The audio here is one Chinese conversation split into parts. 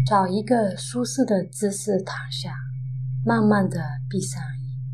找一个舒适的姿势躺下，慢慢地闭上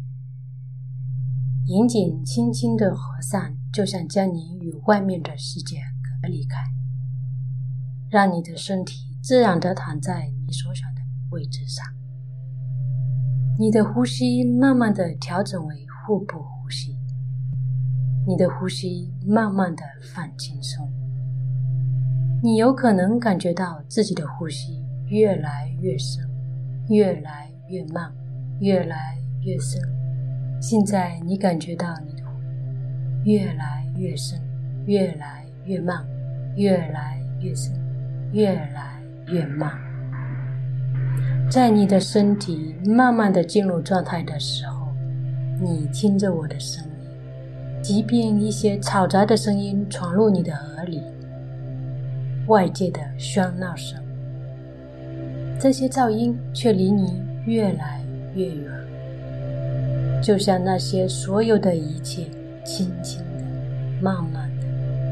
眼，眼睛轻轻地合上，就像将你与外面的世界隔离开，让你的身体自然地躺在你所想的位置上。你的呼吸慢慢地调整为腹部呼吸，你的呼吸慢慢地放轻松。你有可能感觉到自己的呼吸越来越深，越来越慢，越来越深。现在你感觉到你的呼吸越来越深，越来越慢，越来越深，越来越慢。在你的身体慢慢地进入状态的时候，你听着我的声音，即便一些嘈杂的声音闯入你的耳里，外界的喧闹声，这些噪音却离你越来越远，就像那些所有的一切轻轻的、慢慢的。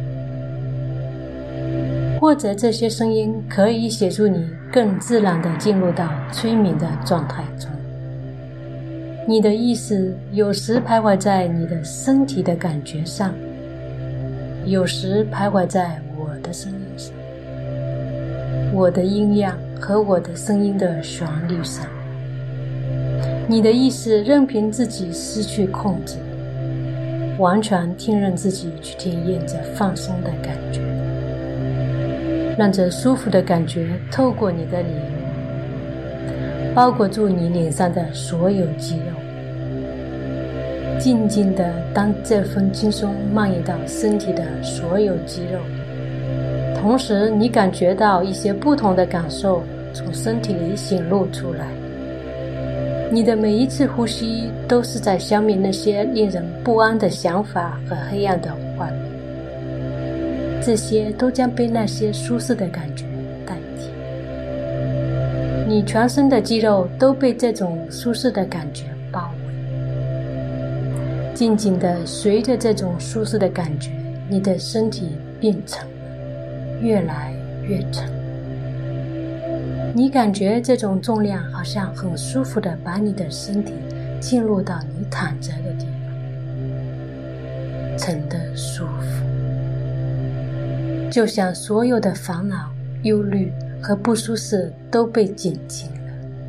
或者这些声音可以协助你更自然地进入到催眠的状态中。你的意识有时徘徊在你的身体的感觉上，有时徘徊在我的声音上，我的音量和我的声音的旋律上。你的意识任凭自己失去控制，完全听任自己去体验这放松的感觉，让这舒服的感觉透过你的脸，包裹住你脸上的所有肌肉，静静地当这份轻松蔓延到身体的所有肌肉，同时你感觉到一些不同的感受从身体里显露出来。你的每一次呼吸都是在消灭那些令人不安的想法和黑暗的画面，这些都将被那些舒适的感觉代替。你全身的肌肉都被这种舒适的感觉包围，静静地随着这种舒适的感觉，你的身体变沉了，越来越沉。你感觉这种重量好像很舒服地把你的身体进入到你躺着的地方，沉得舒服，就像所有的烦恼、忧虑和不舒适都被减轻了。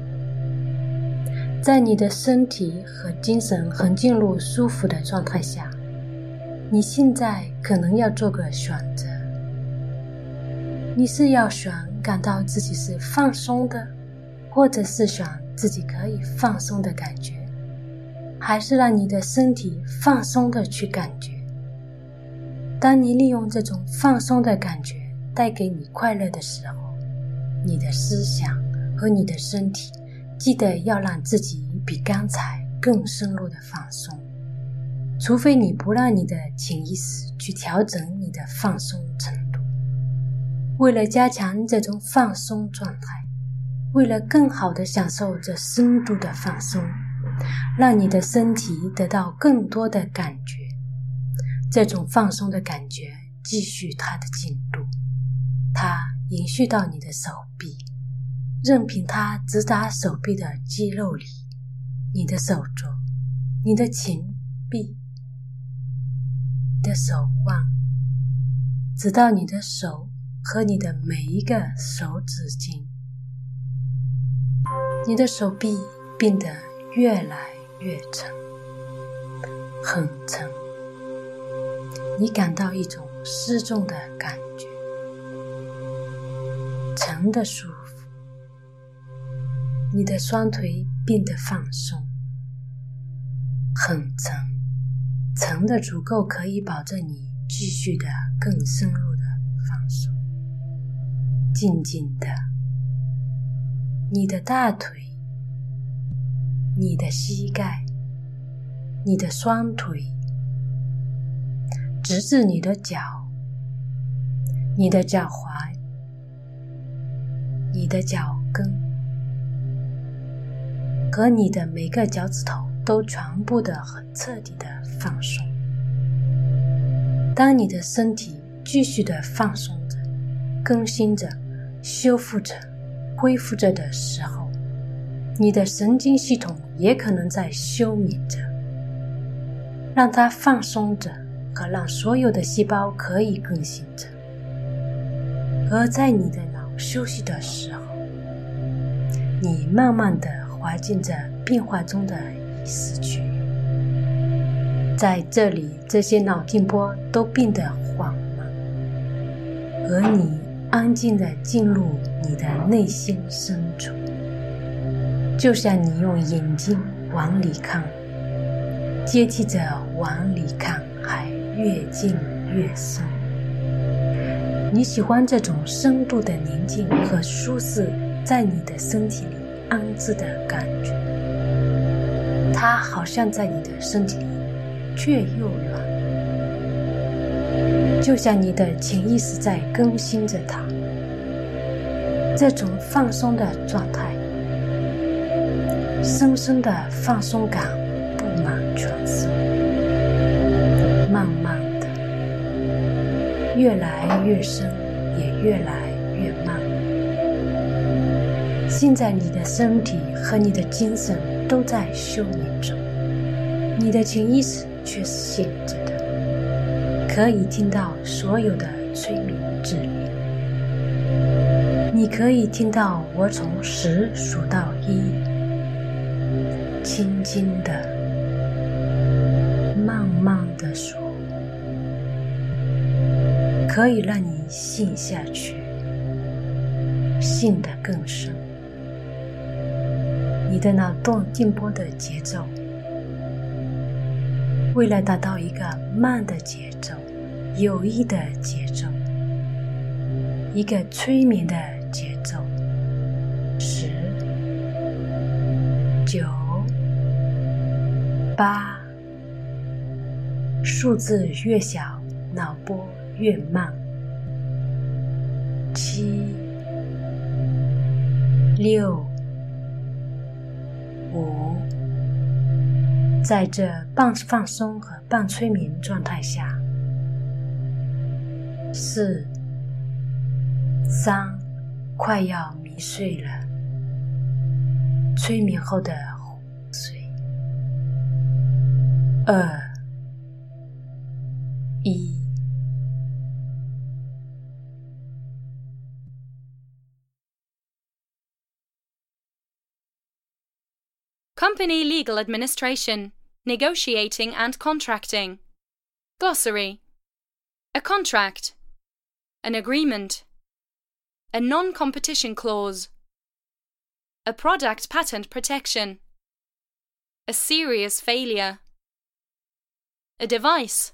在你的身体和精神很进入舒服的状态下，你现在可能要做个选择。你是要选感到自己是放松的，或者是选自己可以放松的感觉，还是让你的身体放松的去感觉。当你利用这种放松的感觉带给你快乐的时候，你的思想和你的身体记得要让自己比刚才更深入的放松，除非你不让你的潜意识去调整你的放松程度。为了加强这种放松状态，为了更好地享受这深度的放松，让你的身体得到更多的感觉，这种放松的感觉继续它的进度，它延续到你的手臂，任凭它直达手臂的肌肉里，你的手肘，你的前臂，你的手腕，直到你的手和你的每一个手指尖。你的手臂变得越来越沉，很沉，你感到一种失重的感觉，沉的舒服。你的双腿变得放松，很沉，沉的足够可以保证你继续的更深入的放松。静静的，你的大腿，你的膝盖，你的双腿，直至你的脚，你的脚踝，你的脚跟，和你的每个脚趾头都全部的很彻底的放松。当你的身体继续的放松着，更新着，修复着， 恢复着的时候，你的神经系统也可能在休眠着，让它放松着和让所有的细胞可以更新着。而在你的脑休息的时候，你慢慢地滑进着变化中的意识区，在这里这些脑电波都变得缓慢，而你安静地进入你的内心深处，就像你用眼睛往里看，接替着往里看还越进越深。你喜欢这种深度的宁静和舒适在你的身体里安置的感觉，它好像在你的身体里却又软，就像你的潜意识在更新着它。这种放松的状态，深深的放松感布满全身，慢慢的越来越深，也越来越慢。现在你的身体和你的精神都在休眠中，你的潜意识却是醒着的，可以听到所有的催眠指令。你可以听到我从10数到1，轻轻的慢慢的数，可以让你陷下去，陷得更深。你的脑电波的节奏，为了达到一个慢的节奏，有益的节奏，一个催眠的节奏，10、9、8，数字越小，脑波越慢，7、6、5，在这半放松和半催眠状态下，4、3，快要迷睡了，催眠后的昏睡，2、1。 Company Legal Administration, Negotiating and Contracting. Glossary. A contract. An agreement. A non-competition clause. A product patent protection. A serious failure. A device.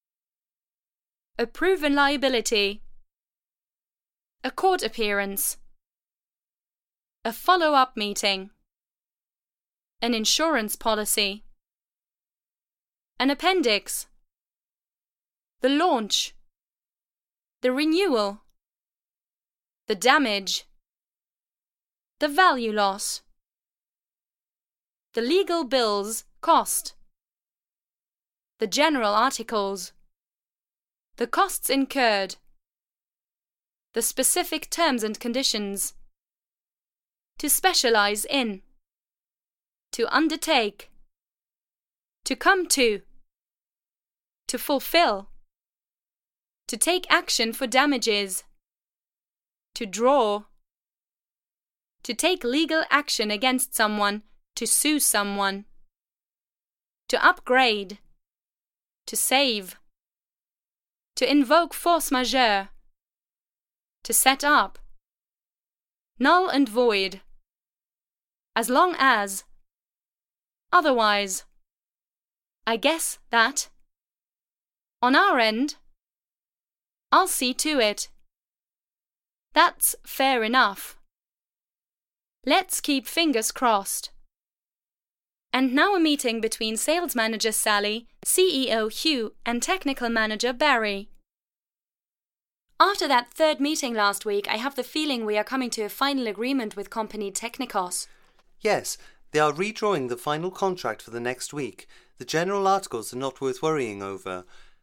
A proven liability. A court appearance. A follow-up meeting. An insurance policy. An appendix. The launch. The renewal. The damage. The value loss. The legal bills cost. The general articles. The costs incurred. The specific terms and conditions. To specialize in. To undertake. To come to. To fulfill. To take action for damages. To draw. To take legal action against someone. To sue someone. To upgrade. To save. To invoke force majeure. To set up. Null and void. As long as. Otherwise. I guess that. On our end. I'll see to it. That's fair enough. Let's keep fingers crossed. And now a meeting between Sales Manager Sally, CEO Hugh, and Technical Manager Barry. After that third meeting last week, I have the feeling we are coming to a final agreement with Company Technikos. Yes, they are redrawing the final contract for the next week. The general articles are not worth worrying over.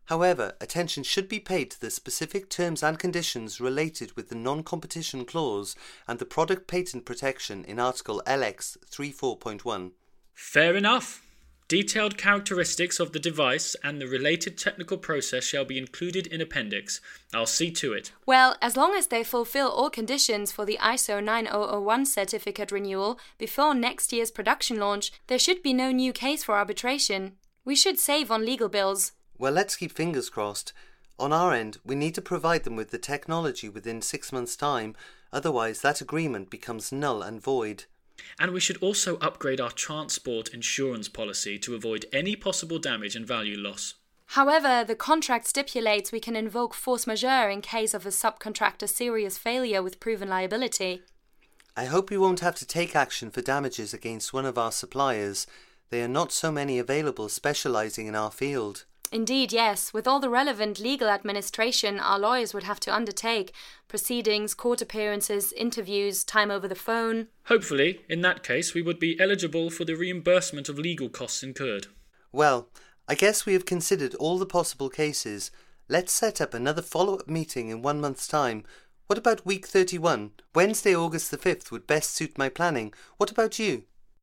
However, attention should be paid to the specific terms and conditions related with the non-competition clause and the product patent protection in Article LX 34.1. Fair enough. Detailed characteristics of the device and the related technical process shall be included in Appendix. I'll see to it. Well, as long as they fulfill all conditions for the ISO 9001 certificate renewal before next year's production launch, there should be no new case for arbitration. We should save on legal bills. Well, let's keep fingers crossed. On our end, we need to provide them with the technology within 6 months' time, otherwise that agreement becomes null and void. And we should also upgrade our transport insurance policy to avoid any possible damage and value loss. However, the contract stipulates we can invoke force majeure in case of a subcontractor's serious failure with proven liability. I hope we won't have to take action for damages against one of our suppliers. There are not so many available specialising in our field. Indeed, yes. With all the relevant legal administration our lawyers would have to undertake, proceedings, court appearances, interviews, time over the phone. Hopefully, in that case, we would be eligible for the reimbursement of legal costs incurred. Well, I guess we have considered all the possible cases. Let's set up another follow-up meeting in 1 month's time. What about week 31? Wednesday, August the 5th would best suit my planning. What about you?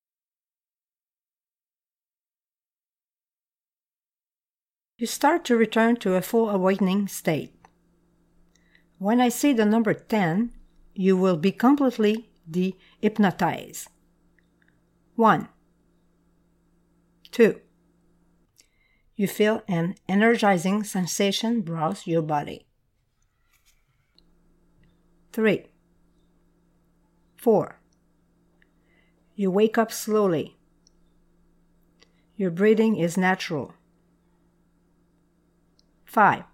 You start to return to a full awakening state. When I say the number 10, you will be completely de-hypnotized. 1, 2. You feel an energizing sensation browse your body. 3, 4. You wake up slowly. Your breathing is natural. 5,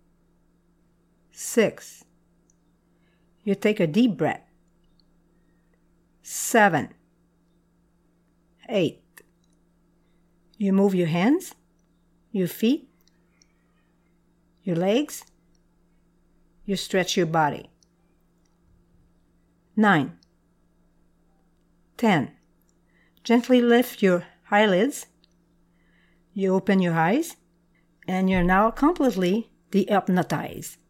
6. You take a deep breath. 7, 8. You move your hands, your feet, your legs. You stretch your body. 9, 10. Gently lift your eyelids. You open your eyes. And you're now completely de-hypnotized.